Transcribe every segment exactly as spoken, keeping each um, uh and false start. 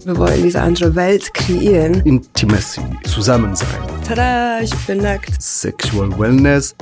Wir wollen diese andere Welt kreieren. Intimacy, Zusammensein. Tada, ich bin nackt. Sexual Wellness.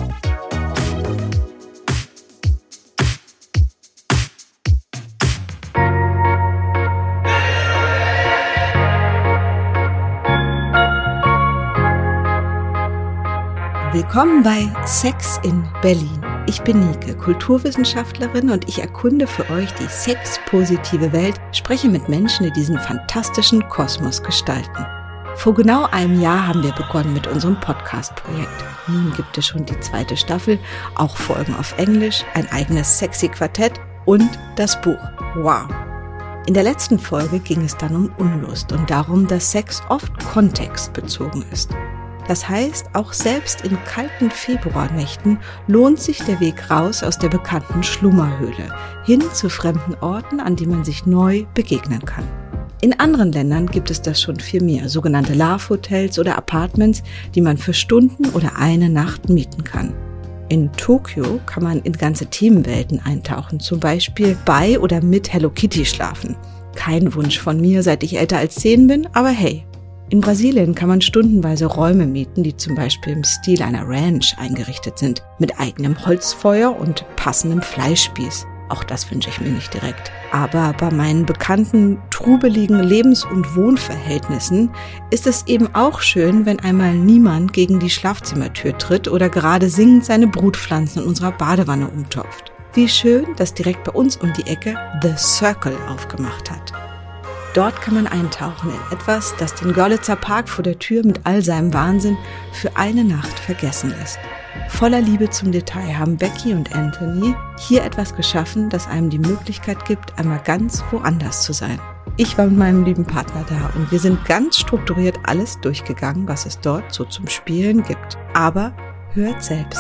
Willkommen bei Sex in Berlin. Ich bin Nike, Kulturwissenschaftlerin, und ich erkunde für euch die sexpositive Welt, spreche mit Menschen, die diesen fantastischen Kosmos gestalten. Vor genau einem Jahr haben wir begonnen mit unserem Podcast-Projekt. Nun gibt es schon die zweite Staffel, auch Folgen auf Englisch, ein eigenes sexy Quartett und das Buch. Wow! In der letzten Folge ging es dann um Unlust und darum, dass Sex oft kontextbezogen ist. Das heißt, auch selbst in kalten Februarnächten lohnt sich der Weg raus aus der bekannten Schlummerhöhle, hin zu fremden Orten, an die man sich neu begegnen kann. In anderen Ländern gibt es das schon viel mehr, sogenannte Love-Hotels oder Apartments, die man für Stunden oder eine Nacht mieten kann. In Tokio kann man in ganze Themenwelten eintauchen, zum Beispiel bei oder mit Hello Kitty schlafen. Kein Wunsch von mir, seit ich älter als zehn bin, aber hey. In Brasilien kann man stundenweise Räume mieten, die zum Beispiel im Stil einer Ranch eingerichtet sind, mit eigenem Holzfeuer und passendem Fleischspieß. Auch das wünsche ich mir nicht direkt. Aber bei meinen bekannten, trubeligen Lebens- und Wohnverhältnissen ist es eben auch schön, wenn einmal niemand gegen die Schlafzimmertür tritt oder gerade singend seine Brutpflanzen in unserer Badewanne umtopft. Wie schön, dass direkt bei uns um die Ecke The Circle aufgemacht hat. Dort kann man eintauchen in etwas, das den Görlitzer Park vor der Tür mit all seinem Wahnsinn für eine Nacht vergessen ist. Voller Liebe zum Detail haben Becky und Anthony hier etwas geschaffen, das einem die Möglichkeit gibt, einmal ganz woanders zu sein. Ich war mit meinem lieben Partner da und wir sind ganz strukturiert alles durchgegangen, was es dort so zum Spielen gibt. Aber hört selbst.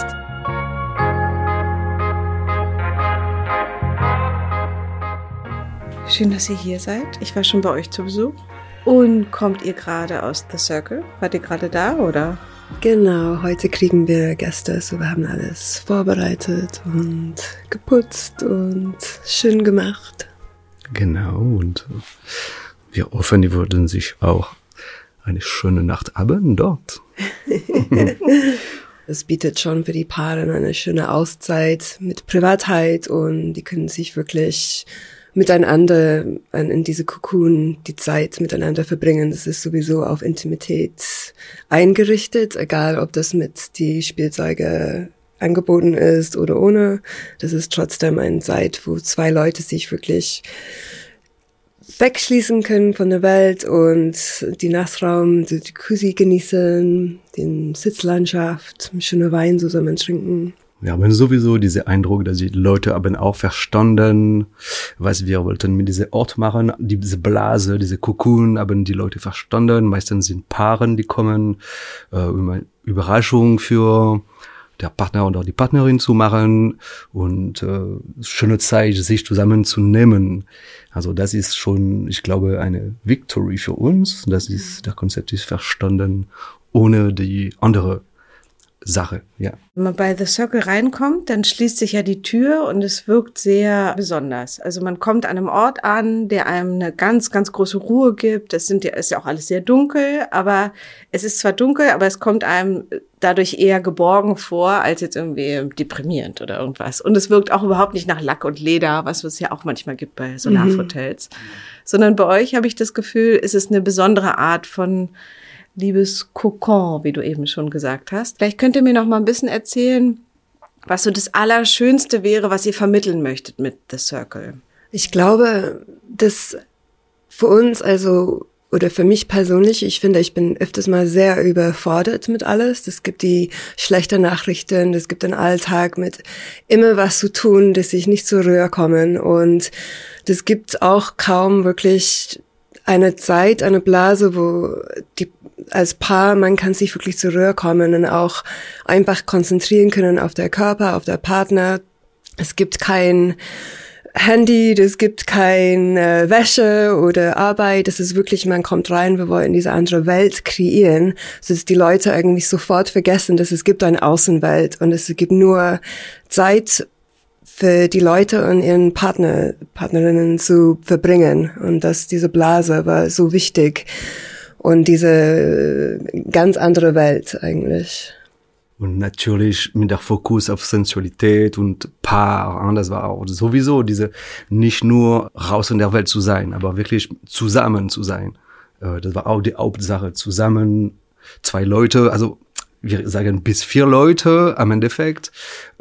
Schön, dass ihr hier seid. Ich war schon bei euch zu Besuch. Und kommt ihr gerade aus The Circle? Wart ihr gerade da, oder? Genau, heute kriegen wir Gäste, so wir haben alles vorbereitet und geputzt und schön gemacht. Genau, und wir hoffen, die würden sich auch eine schöne Nacht haben dort. Es bietet schon für die Paare eine schöne Auszeit mit Privatheit und die können sich wirklich miteinander in diese Cocoon die Zeit miteinander verbringen. Das ist sowieso auf Intimität eingerichtet, egal ob das mit die Spielzeuge angeboten ist oder ohne. Das ist trotzdem eine Zeit, wo zwei Leute sich wirklich wegschließen können von der Welt und die Nassraum, die Jacuzzi genießen, die Sitzlandschaft, schöne Wein zusammen trinken. Wir haben sowieso diesen Eindruck, dass die Leute haben auch verstanden, was wir wollten mit diesem Ort machen. Diese Blase, diese Cocoon haben die Leute verstanden. Meistens sind Paaren, die kommen, äh, um eine Überraschung für der Partner oder die Partnerin zu machen und äh, schöne Zeit, sich zusammenzunehmen. Also das ist schon, ich glaube, eine Victory für uns. Das ist, der Konzept ist verstanden ohne die andere Sache, ja. Wenn man bei The Circle reinkommt, dann schließt sich ja die Tür und es wirkt sehr besonders. Also man kommt an einem Ort an, der einem eine ganz, ganz große Ruhe gibt. Es sind ja, ist ja auch alles sehr dunkel, aber es ist zwar dunkel, aber es kommt einem dadurch eher geborgen vor, als jetzt irgendwie deprimierend oder irgendwas. Und es wirkt auch überhaupt nicht nach Lack und Leder, was es ja auch manchmal gibt bei so Love-Hotels. Mhm. Sondern bei euch habe ich das Gefühl, ist es eine besondere Art von liebes Kokon, wie du eben schon gesagt hast. Vielleicht könnt ihr mir noch mal ein bisschen erzählen, was so das Allerschönste wäre, was ihr vermitteln möchtet mit The Circle. Ich glaube, dass für uns, also oder für mich persönlich, ich finde, ich bin öfters mal sehr überfordert mit alles. Es gibt die schlechten Nachrichten, es gibt den Alltag mit immer was zu tun, dass ich nicht zur Ruhe komme. Und es gibt auch kaum wirklich eine Zeit, eine Blase, wo die als Paar, man kann sich wirklich zur Ruhe kommen und auch einfach konzentrieren können auf der Körper, auf der Partner. Es gibt kein Handy, es gibt keine Wäsche oder Arbeit. Es ist wirklich, man kommt rein, wir wollen diese andere Welt kreieren, sodass die Leute irgendwie sofort vergessen, dass es gibt eine Außenwelt und es gibt nur Zeit für die Leute und ihren Partner, Partnerinnen zu verbringen. Und dass diese Blase war so wichtig. Und diese ganz andere Welt eigentlich. Und natürlich mit der Fokus auf Sensualität und Paar, das war auch sowieso diese, nicht nur raus in der Welt zu sein, aber wirklich zusammen zu sein. Das war auch die Hauptsache, zusammen, zwei Leute, also wir sagen bis vier Leute am Endeffekt.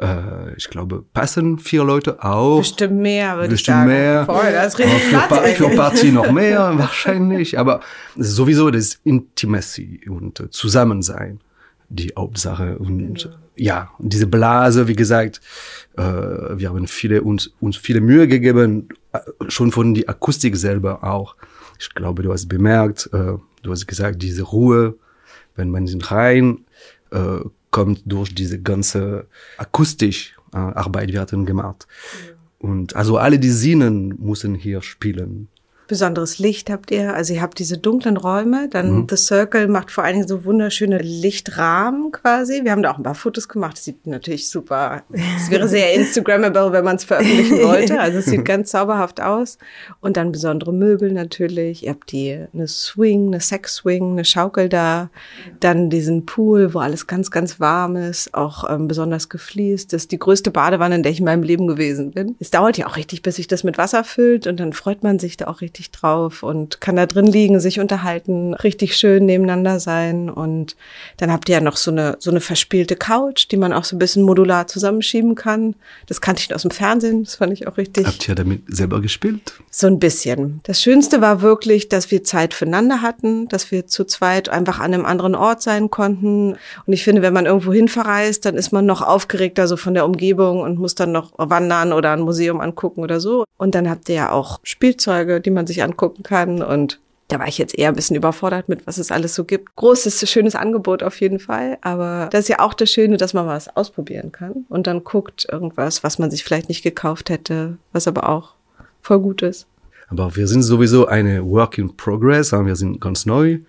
Ich glaube, passen vier Leute auch. Bestimmt mehr, würde ich Bestimmt sagen. mehr. Voll, das ist richtig für, Platz pa- für eigentlich. Party noch mehr wahrscheinlich, aber sowieso das Intimacy und äh, Zusammensein. Die Hauptsache und genau. Ja, diese Blase, wie gesagt, äh, wir haben viele uns uns viele Mühe gegeben, äh, schon von die Akustik selber auch. Ich glaube, du hast bemerkt, äh, du hast gesagt, diese Ruhe, wenn man in rein äh, kommt durch diese ganze akustisch äh, Arbeit werden gemacht. Ja. Und also alle die Sinnen müssen hier spielen. Besonderes Licht habt ihr, also ihr habt diese dunklen Räume, dann mhm. The Circle macht vor allen Dingen so wunderschöne Lichtrahmen quasi. Wir haben da auch ein paar Fotos gemacht, das sieht natürlich super, es wäre sehr Instagrammable, wenn man es veröffentlichen wollte, also es sieht ganz zauberhaft aus. Und dann besondere Möbel natürlich, ihr habt die eine Swing, eine Sex-Swing, eine Schaukel da, dann diesen Pool, wo alles ganz, ganz warm ist, auch ähm, besonders gefliest. Das ist die größte Badewanne, in der ich in meinem Leben gewesen bin. Es dauert ja auch richtig, bis sich das mit Wasser füllt und dann freut man sich da auch richtig drauf und kann da drin liegen, sich unterhalten, richtig schön nebeneinander sein. Und dann habt ihr ja noch so eine so eine verspielte Couch, die man auch so ein bisschen modular zusammenschieben kann. Das kannte ich aus dem Fernsehen, das fand ich auch richtig. Habt ihr damit selber gespielt? So ein bisschen. Das Schönste war wirklich, dass wir Zeit füreinander hatten, dass wir zu zweit einfach an einem anderen Ort sein konnten. Und ich finde, wenn man irgendwo hin verreist, dann ist man noch aufgeregter so von der Umgebung und muss dann noch wandern oder ein Museum angucken oder so. Und dann habt ihr ja auch Spielzeuge, die man sich angucken kann, und da war ich jetzt eher ein bisschen überfordert mit, was es alles so gibt. Großes, schönes Angebot auf jeden Fall, aber das ist ja auch das Schöne, dass man was ausprobieren kann und dann guckt irgendwas, was man sich vielleicht nicht gekauft hätte, was aber auch voll gut ist. Aber wir sind sowieso eine Work in Progress, wir sind ganz neu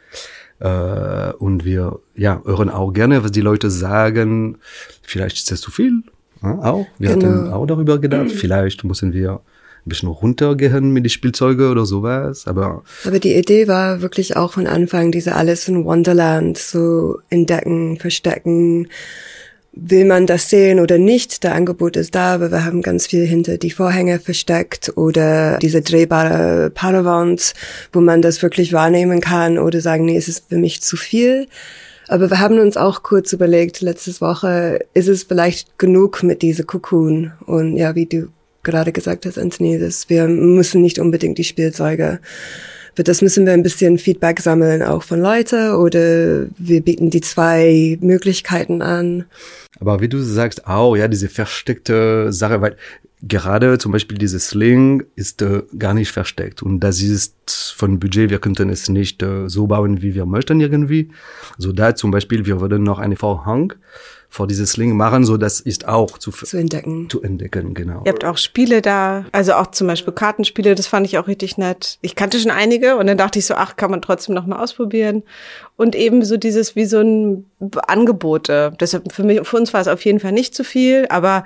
äh, und wir ja hören auch gerne, was die Leute sagen. Vielleicht ist das zu viel, ja, auch. Wir genau. hatten auch darüber gedacht, vielleicht müssen wir ein bisschen runtergehen mit den Spielzeugen oder sowas, aber... Aber die Idee war wirklich auch von Anfang, diese Alice in Wonderland so entdecken, verstecken. Will man das sehen oder nicht? Der Angebot ist da, aber wir haben ganz viel hinter die Vorhänge versteckt oder diese drehbare Paravent, wo man das wirklich wahrnehmen kann oder sagen, nee, es ist für mich zu viel. Aber wir haben uns auch kurz überlegt, letzte Woche, ist es vielleicht genug mit dieser Cocoon? Und ja, wie du gerade gesagt hast, Anthony, dass wir müssen nicht unbedingt die Spielzeuge. Aber das müssen wir ein bisschen Feedback sammeln, auch von Leuten, oder wir bieten die zwei Möglichkeiten an. Aber wie du sagst auch, ja, diese versteckte Sache, weil gerade zum Beispiel dieses Sling ist äh, gar nicht versteckt. Und das ist von Budget, wir könnten es nicht äh, so bauen, wie wir möchten irgendwie. So da zum Beispiel, wir würden noch eine Vorhang vor dieses Sling machen, so das ist auch zu, zu entdecken. Zu entdecken, genau. Ihr habt auch Spiele da, also auch zum Beispiel Kartenspiele, das fand ich auch richtig nett. Ich kannte schon einige und dann dachte ich so, ach, kann man trotzdem noch mal ausprobieren. Und eben so dieses wie so ein Angebote. Deshalb für mich, für uns war es auf jeden Fall nicht zu viel, aber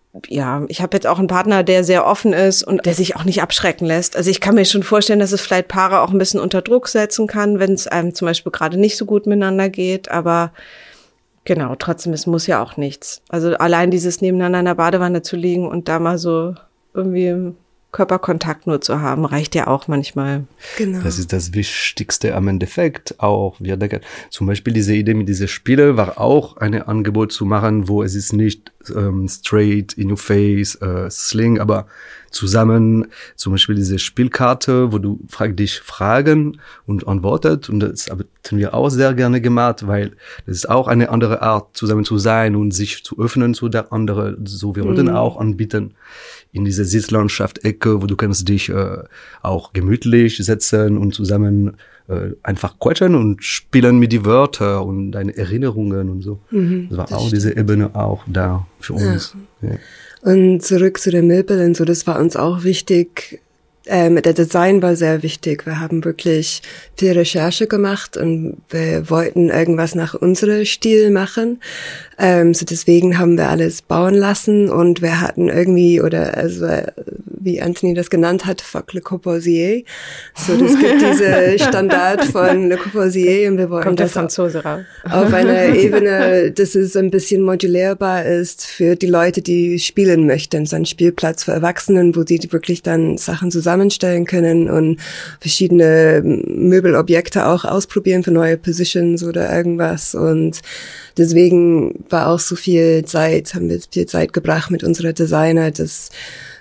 ja, ich habe jetzt auch einen Partner, der sehr offen ist und der sich auch nicht abschrecken lässt. Also ich kann mir schon vorstellen, dass es vielleicht Paare auch ein bisschen unter Druck setzen kann, wenn es einem zum Beispiel gerade nicht so gut miteinander geht, aber genau, trotzdem, es muss ja auch nichts. Also allein dieses nebeneinander in der Badewanne zu liegen und da mal so irgendwie Körperkontakt nur zu haben, reicht ja auch manchmal. Genau. Das ist das Wichtigste am Endeffekt auch. Wir denken, zum Beispiel diese Idee mit diesen Spielen war auch ein Angebot zu machen, wo es ist nicht ähm, straight in your face, äh, Sling, aber zusammen, zum Beispiel diese Spielkarte, wo du frag dich Fragen und antwortet, und das haben wir auch sehr gerne gemacht, weil das ist auch eine andere Art, zusammen zu sein und sich zu öffnen zu der anderen. So, wir wollten mm. auch anbieten in diese Sitzlandschaft-Ecke, wo du kannst dich äh, auch gemütlich setzen und zusammen äh, einfach quatschen und spielen mit die Wörter und deine Erinnerungen und so. Mm, das war das auch stimmt. Diese Ebene auch da für uns. Ja. Ja. Und zurück zu den Möbeln, so, das war uns auch wichtig. Ähm, der Design war sehr wichtig. Wir haben wirklich viel Recherche gemacht und wir wollten irgendwas nach unserem Stil machen. Ähm, so deswegen haben wir alles bauen lassen und wir hatten irgendwie, oder also wie Anthony das genannt hat, fuck Le Corbusier. So, das gibt diese Standard von Le Corbusier und wir wollten Kommt der das Franzose raus. auf einer Ebene, dass es ein bisschen modulierbar ist für die Leute, die spielen möchten. So ein Spielplatz für Erwachsenen, wo die wirklich dann Sachen zusammenstellen können und verschiedene Möbelobjekte auch ausprobieren für neue Positions oder irgendwas. Und deswegen war auch so viel Zeit, haben wir viel Zeit gebracht mit unserer Designer, dass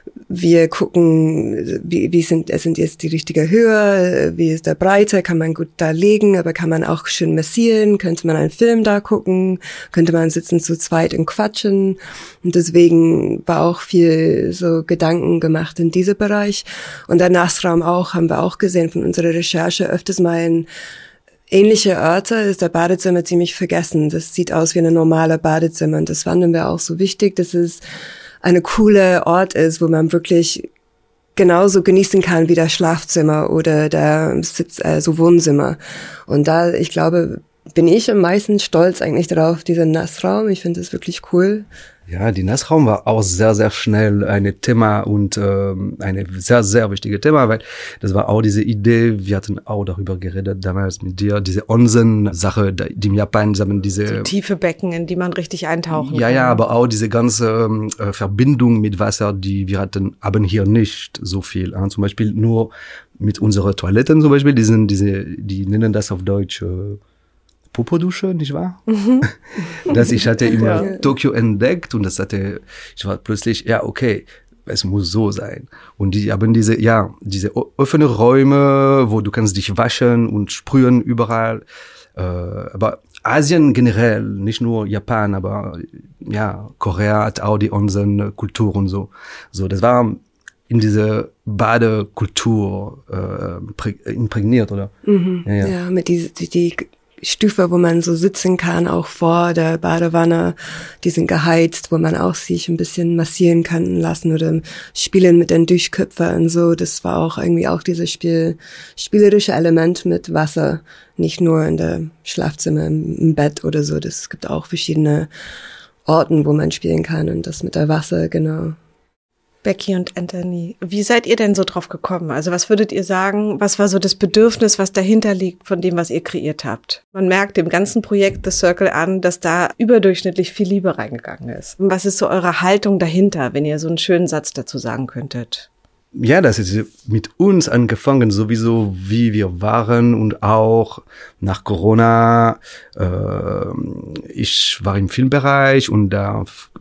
wir gucken, wie, wie sind, sind jetzt die richtige Höhe, wie ist der Breite, kann man gut da legen, aber kann man auch schön massieren, könnte man einen Film da gucken, könnte man sitzen zu zweit und quatschen. Und deswegen war auch viel so Gedanken gemacht in diesem Bereich. Und der Nassraum auch, haben wir auch gesehen von unserer Recherche, öfters mal in ähnliche Orte ist der Badezimmer ziemlich vergessen. Das sieht aus wie eine normale Badezimmer und das fanden wir auch so wichtig, dass es eine coole Ort ist, wo man wirklich genauso genießen kann wie das Schlafzimmer oder der Sitz, äh, so Wohnzimmer. Und da, ich glaube, bin ich am meisten stolz eigentlich darauf, dieser Nassraum. Ich finde das wirklich cool. Ja, die Nassraum war auch sehr, sehr schnell ein Thema und ähm, eine sehr, sehr wichtige Thema, weil das war auch diese Idee, wir hatten auch darüber geredet damals mit dir, diese Onsen-Sache, die im Japan haben diese... So tiefe Becken, in die man richtig eintauchen ja, kann. Ja, ja, aber auch diese ganze äh, Verbindung mit Wasser, die wir hatten, haben hier nicht so viel. Äh? Zum Beispiel nur mit unseren Toiletten zum Beispiel, die sind diese, die nennen das auf Deutsch... Äh, Popodusche, nicht wahr? Mhm. Das ich hatte in ja. Tokio entdeckt und das hatte, ich war plötzlich, ja, okay, es muss so sein. Und die haben diese, ja, diese offene Räume, wo du kannst dich waschen und sprühen überall. Äh, aber Asien generell, nicht nur Japan, aber ja, Korea hat auch die Onsen-Kultur und so. So, das war in diese Badekultur äh, imprägniert, oder? Mhm. Ja, ja. ja, mit die, die, die Stufe, wo man so sitzen kann, auch vor der Badewanne, die sind geheizt, wo man auch sich ein bisschen massieren kann lassen oder spielen mit den Duschköpfen und so. Das war auch irgendwie auch dieses Spiel, spielerische Element mit Wasser, nicht nur in der Schlafzimmer, im Bett oder so. Das gibt auch verschiedene Orten, wo man spielen kann und das mit der Wasser, genau. Becky und Anthony, wie seid ihr denn so drauf gekommen? Also was würdet ihr sagen, was war so das Bedürfnis, was dahinter liegt von dem, was ihr kreiert habt? Man merkt dem ganzen Projekt The Circle an, dass da überdurchschnittlich viel Liebe reingegangen ist. Was ist so eure Haltung dahinter, wenn ihr so einen schönen Satz dazu sagen könntet? Ja, das ist mit uns angefangen, sowieso wie wir waren und auch nach Corona. Äh, ich war im Filmbereich und da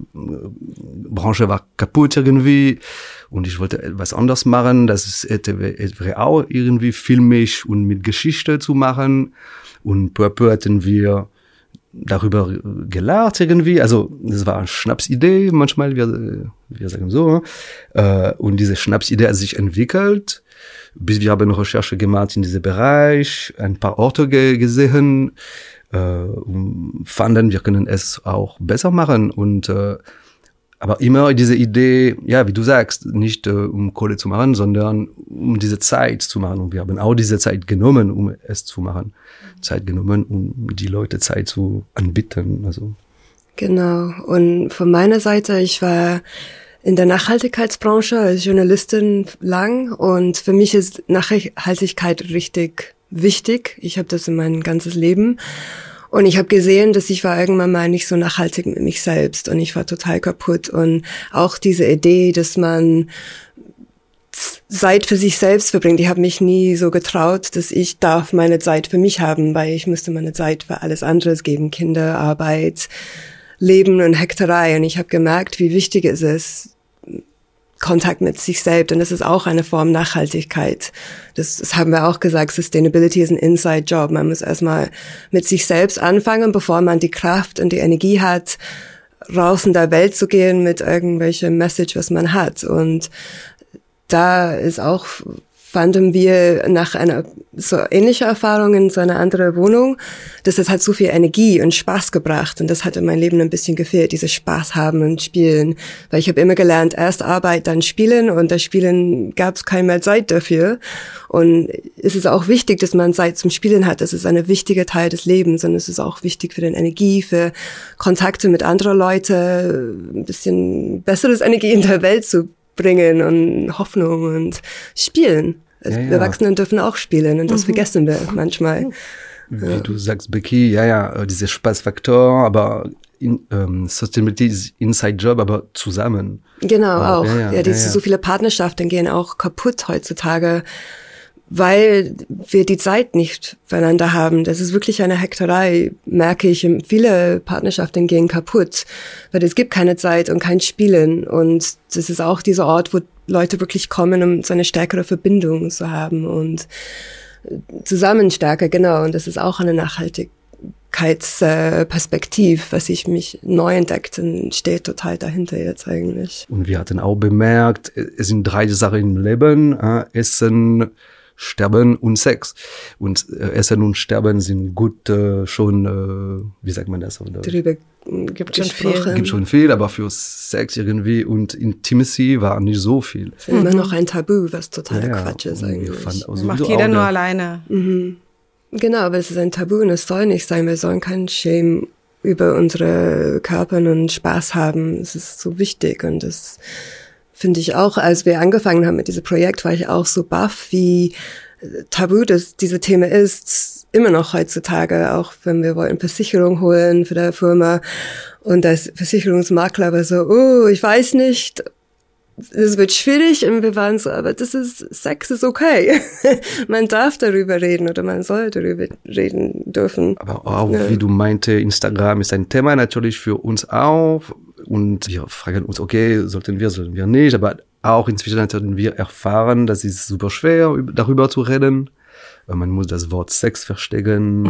Branche war kaputt irgendwie und ich wollte etwas anderes machen. Das wäre auch irgendwie filmisch und mit Geschichte zu machen und peu à peu hatten wir darüber gelacht irgendwie, also das war eine Schnapsidee, manchmal, wir, wir sagen so, äh, und diese Schnapsidee hat sich entwickelt, bis wir haben Recherche gemacht in diesem Bereich, ein paar Orte ge- gesehen, äh, und fanden, wir können es auch besser machen und äh, aber immer diese Idee, ja, wie du sagst, nicht äh, um Kohle zu machen, sondern um diese Zeit zu machen. Und wir haben auch diese Zeit genommen, um es zu machen. Zeit genommen, um die Leute Zeit zu anbieten. Also. Genau. Und von meiner Seite, ich war in der Nachhaltigkeitsbranche als Journalistin lang und für mich ist Nachhaltigkeit richtig wichtig. Ich habe das in mein ganzes Leben. Und ich habe gesehen, dass ich war irgendwann mal nicht so nachhaltig mit mich selbst und ich war total kaputt. Und auch diese Idee, dass man Zeit für sich selbst verbringt, ich habe mich nie so getraut, dass ich darf meine Zeit für mich haben, weil ich müsste meine Zeit für alles anderes geben, Kinder, Arbeit, Leben und Hektarei. Und ich habe gemerkt, wie wichtig es ist, Kontakt mit sich selbst. Und das ist auch eine Form Nachhaltigkeit. Das, das haben wir auch gesagt, Sustainability ist ein Inside-Job. Man muss erstmal mit sich selbst anfangen, bevor man die Kraft und die Energie hat, raus in der Welt zu gehen mit irgendwelchem Message, was man hat. Und da ist auch fanden wir nach einer so ähnlichen Erfahrung in so einer anderen Wohnung, dass das hat so viel Energie und Spaß gebracht und das hat in meinem Leben ein bisschen gefehlt, dieses Spaß haben und spielen, weil ich habe immer gelernt, erst Arbeit, dann Spielen und das Spielen gab es keine mehr Zeit dafür und es ist auch wichtig, dass man Zeit zum Spielen hat, das ist ein wichtiger Teil des Lebens und es ist auch wichtig für die Energie, für Kontakte mit anderen Leuten, ein bisschen besseres Energie in der Welt zu bringen und Hoffnung und spielen. Also ja, ja. Erwachsene dürfen auch spielen und das mhm. vergessen wir manchmal. Wie ja. du sagst, Becky, ja, ja, dieser Spaßfaktor, aber in, ähm, Sustainability ist Inside-Job, aber zusammen. Genau, aber, auch. Ja, ja, ja, diese, ja, ja. So viele Partnerschaften gehen auch kaputt heutzutage, weil wir die Zeit nicht füreinander haben. Das ist wirklich eine Hektarei, merke ich. Viele Partnerschaften gehen kaputt, weil es gibt keine Zeit und kein Spielen. Und das ist auch dieser Ort, wo Leute wirklich kommen, um so eine stärkere Verbindung zu haben und Zusammenstärke, genau. Und das ist auch eine Nachhaltigkeitsperspektive, was ich mich neu entdeckt und steht total dahinter jetzt eigentlich. Und wir hatten auch bemerkt, es sind drei Sachen im Leben, äh, Essen, Sterben und Sex. Und äh, Essen und Sterben sind gut äh, schon, äh, wie sagt man das? Oder? Darüber gibt schon viel. Gibt schon viel, aber für Sex irgendwie und Intimacy war nicht so viel. Es ist mhm. immer noch ein Tabu, was totaler ja, Quatsch ist eigentlich. Macht jeder nur alleine. Mhm. Genau, aber es ist ein Tabu und es soll nicht sein. Wir sollen keinen Shame über unsere Körper und Spaß haben. Es ist so wichtig und das finde ich auch, als wir angefangen haben mit diesem Projekt, war ich auch so baff, wie tabu das diese Thema ist, immer noch heutzutage, auch wenn wir wollten Versicherung holen für die Firma und als Versicherungsmakler war so, oh, ich weiß nicht, es wird schwierig und wir waren so, aber das ist, Sex ist okay. Man darf darüber reden oder man soll darüber reden dürfen. Aber auch, ja. wie du meinte, Instagram ist ein Thema natürlich für uns auch und wir fragen uns, okay, sollten wir, sollten wir nicht, aber auch inzwischen haben wir erfahren, dass es super schwer darüber zu reden. Man muss das Wort Sex verstecken,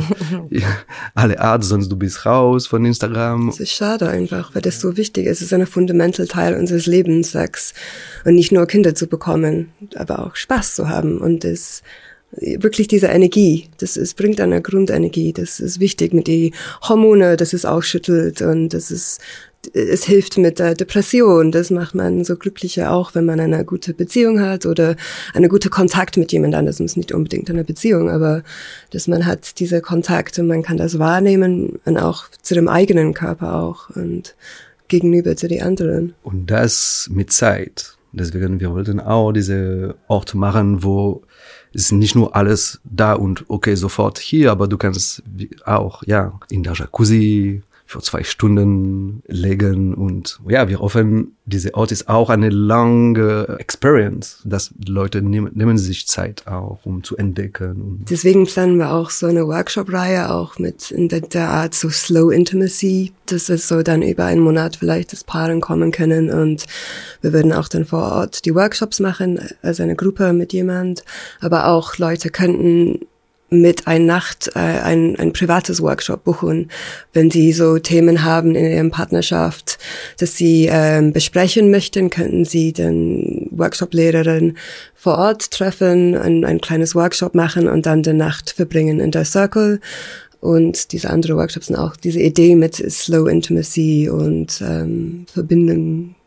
alle Art, sonst du bist raus von Instagram. Das ist schade einfach, weil das so wichtig ist. Es ist ein fundamentaler Teil unseres Lebens, Sex. Und nicht nur Kinder zu bekommen, aber auch Spaß zu haben. Und das wirklich diese Energie, das ist, bringt eine Grundenergie. Das ist wichtig mit den Hormone, das es auch schüttelt und das ist, es hilft mit der Depression. Das macht man so glücklicher auch, wenn man eine gute Beziehung hat oder eine gute Kontakt mit jemand anderem. Das ist nicht unbedingt eine Beziehung, aber dass man hat diese Kontakte, man kann das wahrnehmen und auch zu dem eigenen Körper auch und gegenüber zu den anderen. Und das mit Zeit. Deswegen, wir wollten auch diese Ort machen, wo es nicht nur alles da und okay, sofort hier, aber du kannst auch, ja, in der Jacuzzi für zwei Stunden legen und ja, wir hoffen, dieser Ort ist auch eine lange Experience, dass Leute nehmen, nehmen sich Zeit auch, um zu entdecken. Und deswegen planen wir auch so eine Workshop-Reihe auch mit in der, der Art so Slow Intimacy, dass es so dann über einen Monat vielleicht das Paaren kommen können und wir würden auch dann vor Ort die Workshops machen, also eine Gruppe mit jemand, aber auch Leute könnten mit einer Nacht äh, ein, ein privates Workshop buchen, wenn sie so Themen haben in ihrem Partnerschaft, dass sie ähm, besprechen möchten, könnten sie den Workshop-Lehrerin vor Ort treffen, ein, ein kleines Workshop machen und dann die Nacht verbringen in der Circle. Und diese anderen Workshops sind auch diese Idee mit Slow Intimacy und ähm, Verbinden,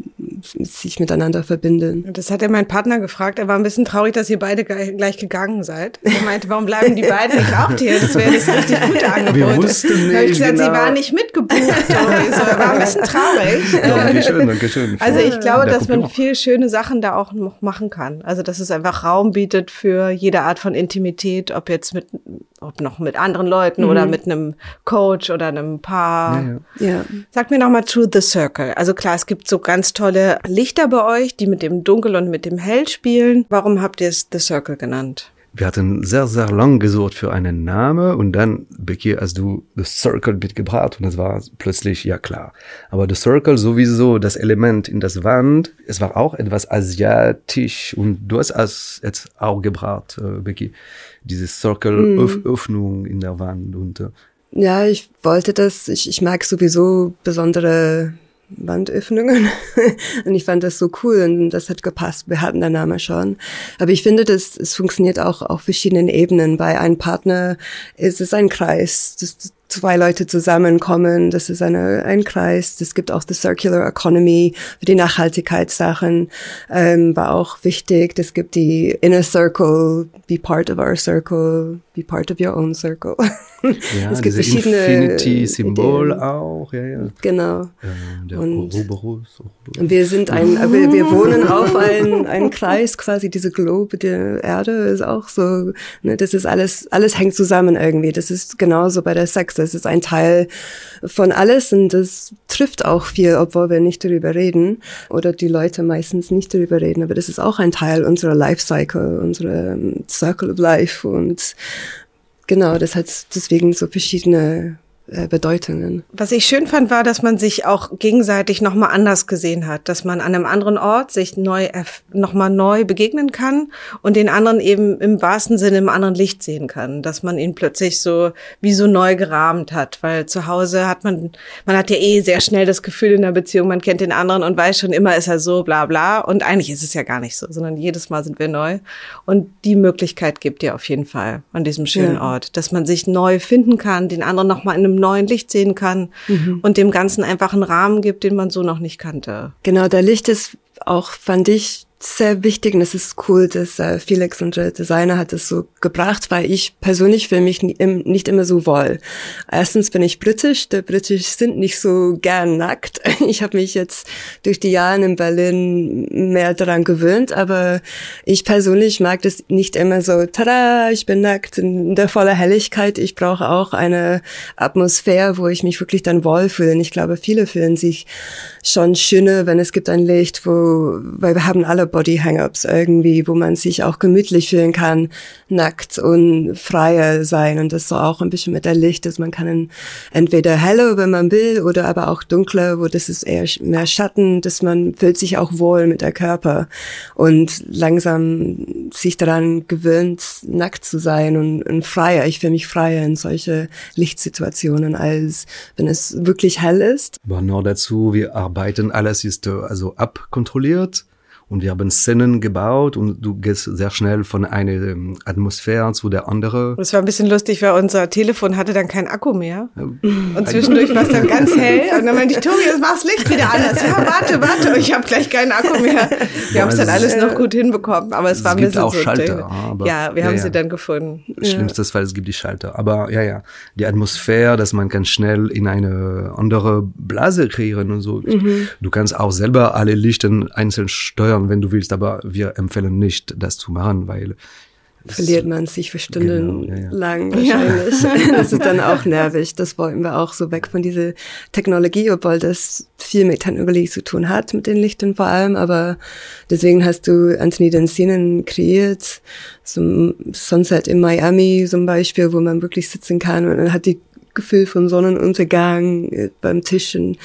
sich miteinander verbinden. Das hat ja mein Partner gefragt. Er war ein bisschen traurig, dass ihr beide gleich gegangen seid. Er meinte, warum bleiben die beiden nicht auch hier? Das wäre das richtig gute Angebot. Wir wussten nicht, da habe ich gesagt, genau. Sie waren nicht mitgebucht. Und so. Er war ein bisschen traurig. Danke schön, danke schön. Also ich glaube, dass man viele schöne Sachen da auch noch machen kann. Also dass es einfach Raum bietet für jede Art von Intimität, ob jetzt mit, ob noch mit anderen Leuten mhm. oder mit einem Coach oder einem Paar. Ja, ja. Ja. Sag mir nochmal to the Circle. Also klar, es gibt so ganz tolle Lichter bei euch, die mit dem Dunkel und mit dem Hell spielen. Warum habt ihr es The Circle genannt? Wir hatten sehr, sehr lang gesucht für einen Namen und dann, Becky, hast du The Circle mitgebracht und es war plötzlich, ja klar. Aber The Circle sowieso, das Element in das Wand, es war auch etwas asiatisch und du hast es jetzt auch gebracht, Becky, diese Circle-Öffnung mm. in der Wand und ja, ich wollte das, ich, ich mag sowieso besondere Wandöffnungen. Und ich fand das so cool und das hat gepasst. Wir hatten den Namen schon. Aber ich finde, das, es funktioniert auch auf verschiedenen Ebenen. Bei einem Partner ist es ein Kreis, das zwei Leute zusammenkommen, das ist eine, ein Kreis. Es gibt auch die Circular Economy für die Nachhaltigkeitssachen, ähm, war auch wichtig. Es gibt die Inner Circle, be part of our circle, be part of your own circle. Ja, es gibt diese Infinity-Symbol auch, ja, ja. Genau. Äh, der und Ouroboros. Und wir sind ein, wir, wir wohnen auf ein, ein Kreis, quasi diese Globe der Erde ist auch so, ne, das ist alles, alles hängt zusammen irgendwie. Das ist genauso bei der Sex. Das ist ein Teil von alles und das trifft auch viel, obwohl wir nicht darüber reden oder die Leute meistens nicht darüber reden. Aber das ist auch ein Teil unserer Lifecycle, unserer um, Circle of Life und genau, das hat deswegen so verschiedene Bedeutungen. Was ich schön fand, war, dass man sich auch gegenseitig nochmal anders gesehen hat, dass man an einem anderen Ort sich neu, nochmal neu begegnen kann und den anderen eben im wahrsten Sinne im anderen Licht sehen kann, dass man ihn plötzlich so wie so neu gerahmt hat, weil zu Hause hat man, man hat ja eh sehr schnell das Gefühl in der Beziehung, man kennt den anderen und weiß schon, immer ist er so, bla bla, und eigentlich ist es ja gar nicht so, sondern jedes Mal sind wir neu und die Möglichkeit gibt ihr auf jeden Fall an diesem schönen ja. Ort, dass man sich neu finden kann, den anderen nochmal in einem neuen Licht sehen kann mhm. und dem Ganzen einfach einen Rahmen gibt, den man so noch nicht kannte. Genau, der Licht ist auch, fand ich, sehr wichtig und es ist cool, dass äh, Felix, unser Designer, hat es so gebracht, weil ich persönlich fühle mich nie, im, nicht immer so wohl. Erstens bin ich britisch, die Britisch sind nicht so gern nackt. Ich habe mich jetzt durch die Jahre in Berlin mehr daran gewöhnt, aber ich persönlich mag das nicht immer so, tada, ich bin nackt in der voller Helligkeit. Ich brauche auch eine Atmosphäre, wo ich mich wirklich dann wohlfühle. Und ich glaube, viele fühlen sich schon schöner, wenn es gibt ein Licht, wo, weil wir haben alle Body Hang-Ups irgendwie, wo man sich auch gemütlich fühlen kann, nackt und freier sein und das so auch ein bisschen mit der Licht, dass man kann entweder heller, wenn man will, oder aber auch dunkler, wo das ist eher mehr Schatten, dass man fühlt sich auch wohl mit der Körper und langsam sich daran gewöhnt, nackt zu sein und, und freier. Ich fühle mich freier in solche Lichtsituationen, als wenn es wirklich hell ist. Aber noch dazu, wir arbeiten, alles ist also abkontrolliert. Und wir haben Szenen gebaut und du gehst sehr schnell von einer Atmosphäre zu der anderen. Das war ein bisschen lustig, weil unser Telefon hatte dann keinen Akku mehr. Und zwischendurch war es dann ganz hell. Und dann meinte ich, Tobi, jetzt mach das Licht wieder an. Ja, warte, warte, ich habe gleich keinen Akku mehr. Wir haben es dann alles noch gut hinbekommen, aber es war ein bisschen so. Es gibt auch so Schalter. Aber, ja, wir ja, haben ja. sie dann gefunden. Schlimmstes Fall, es gibt die Schalter. Aber ja, ja, die Atmosphäre, dass man kann schnell in eine andere Blase kreieren und so. Mhm. Du kannst auch selber alle Lichter einzeln steuern, wenn du willst, aber wir empfehlen nicht, das zu machen, weil verliert man sich für Stunden genau, ja, ja. lang wahrscheinlich. Ja. Das ist dann auch nervig. Das wollten wir auch so weg von dieser Technologie, obwohl das viel mit Technologie zu tun hat, mit den Lichtern vor allem. Aber deswegen hast du Anthony Dancinen kreiert, so Sunset in Miami zum Beispiel, wo man wirklich sitzen kann und man hat die Gefühl von Sonnenuntergang beim Tischen.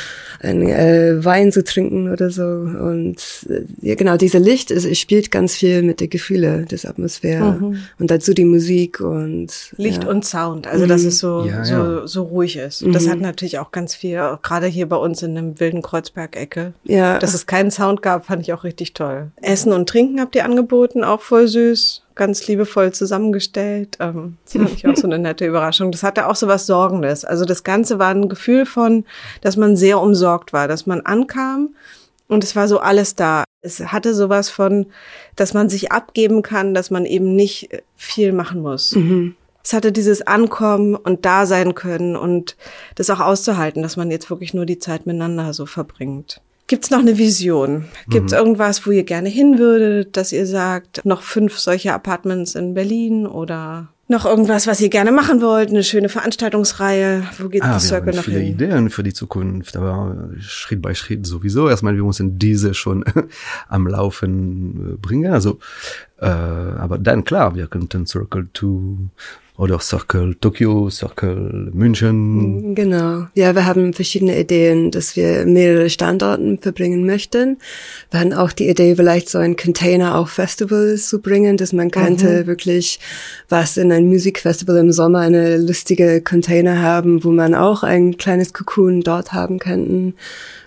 Ein äh, Wein zu trinken oder so und äh, ja genau, dieser Licht es, es spielt ganz viel mit den Gefühlen des Atmosphäre mhm. und dazu die Musik und Licht ja. und Sound, also mhm. dass es so ja, so ja. so ruhig ist. Und mhm. das hat natürlich auch ganz viel, gerade hier bei uns in dem wilden Kreuzberg-Ecke, ja. dass es keinen Sound gab, fand ich auch richtig toll. Essen und Trinken habt ihr angeboten, auch voll süß. Ganz liebevoll zusammengestellt. Ähm, das fand ich auch so eine nette Überraschung. Das hatte auch so was Sorgendes. Also das Ganze war ein Gefühl von, dass man sehr umsorgt war, dass man ankam und es war so alles da. Es hatte sowas von, dass man sich abgeben kann, dass man eben nicht viel machen muss. Mhm. Es hatte dieses Ankommen und da sein können und das auch auszuhalten, dass man jetzt wirklich nur die Zeit miteinander so verbringt. Gibt's noch eine Vision? Gibt's mhm. irgendwas, wo ihr gerne hin würdet, dass ihr sagt, noch fünf solche Apartments in Berlin oder noch irgendwas, was ihr gerne machen wollt, eine schöne Veranstaltungsreihe? Wo geht ah, das Circle noch hin? Wir haben viele Ideen für die Zukunft, aber Schritt bei Schritt sowieso. Erstmal, wir müssen diese schon am Laufen bringen. Also, äh, aber dann klar, wir könnten Circle zwei oder Circle Tokio, Circle München. Genau. Ja, wir haben verschiedene Ideen, dass wir mehrere Standorte verbringen möchten. Wir hatten auch die Idee, vielleicht so ein Container auf Festivals zu bringen, dass man könnte mhm. wirklich was in ein Musikfestival im Sommer, eine lustige Container haben, wo man auch ein kleines Cocoon dort haben könnten.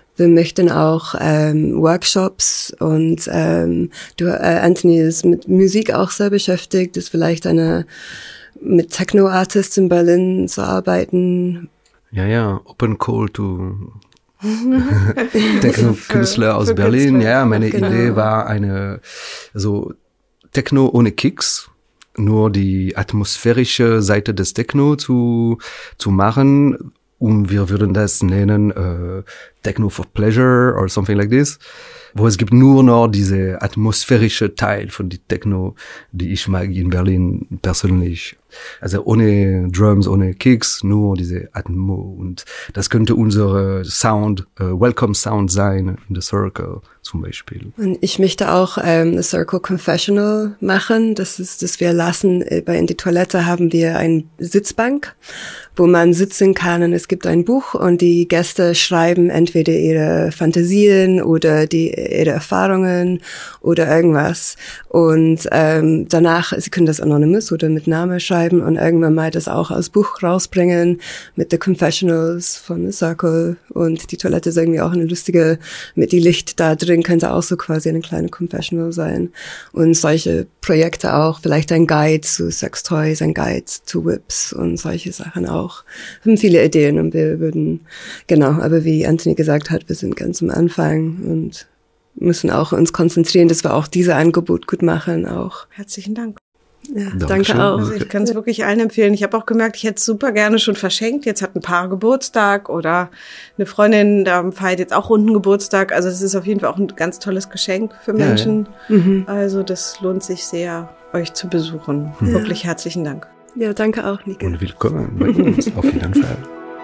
Wir möchten auch ähm, Workshops und ähm, du, äh, Anthony ist mit Musik auch sehr beschäftigt, ist vielleicht eine mit Techno-Artists in Berlin zu arbeiten. Ja, ja, open call to Techno-Künstler aus Berlin. Künstler. Ja, meine genau. Idee war eine so Techno ohne Kicks. Nur die atmosphärische Seite des Techno zu, zu machen. Und wir würden das nennen, äh, Techno for Pleasure or something like this. Wo es gibt nur noch diese atmosphärische Teil von die Techno, die ich mag in Berlin persönlich. Also ohne Drums, ohne Kicks, nur diese Atmo. Und das könnte unsere Sound, äh, Welcome Sound sein in The Circle zum Beispiel. Und ich möchte auch ähm, The Circle Confessional machen. Das ist, dass wir lassen, bei in die Toilette haben wir eine Sitzbank, wo man sitzen kann und es gibt ein Buch und die Gäste schreiben entweder ihre Fantasien oder die ihre Erfahrungen oder irgendwas. Und ähm, danach, sie können das anonymous oder mit Namen schreiben und irgendwann mal das auch als Buch rausbringen mit The Confessionals von The Circle. Und die Toilette ist irgendwie auch eine lustige, mit die Licht da drin könnte auch so quasi eine kleine Confessional sein. Und solche Projekte auch, vielleicht ein Guide zu Sextoys, ein Guide zu Whips und solche Sachen auch. Wir haben viele Ideen und wir würden, genau, aber wie Anthony gesagt hat, wir sind ganz am Anfang und müssen auch uns konzentrieren, dass wir auch diese Angebot gut machen auch. Herzlichen Dank. Ja, danke auch. Also ich kann es wirklich allen empfehlen. Ich habe auch gemerkt, ich hätte es super gerne schon verschenkt. Jetzt hat ein Paar Geburtstag oder eine Freundin, da feiert jetzt auch runden Geburtstag. Also es ist auf jeden Fall auch ein ganz tolles Geschenk für Menschen. Ja, ja. Mhm. Also das lohnt sich sehr, euch zu besuchen. Ja. Wirklich herzlichen Dank. Ja, danke auch, Nika. Und willkommen bei uns, auf jeden Fall.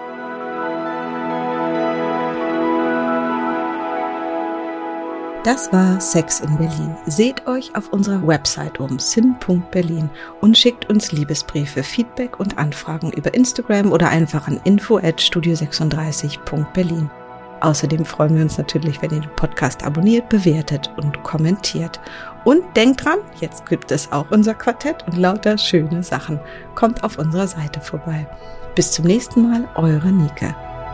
Das war Sex in Berlin. Seht euch auf unserer Website um, sin punkt berlin, und schickt uns Liebesbriefe, Feedback und Anfragen über Instagram oder einfach an info at studio sechsunddreißig punkt berlin. Außerdem freuen wir uns natürlich, wenn ihr den Podcast abonniert, bewertet und kommentiert. Und denkt dran, jetzt gibt es auch unser Quartett und lauter schöne Sachen. Kommt auf unserer Seite vorbei. Bis zum nächsten Mal, eure Nike.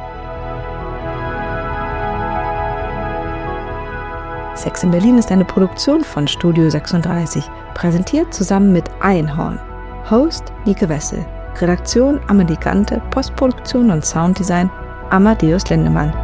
Sex in Berlin ist eine Produktion von Studio sechsunddreißig, präsentiert zusammen mit Einhorn. Host Nike Wessel, Redaktion Amelie Gante, Postproduktion und Sounddesign Amadeus Lindemann.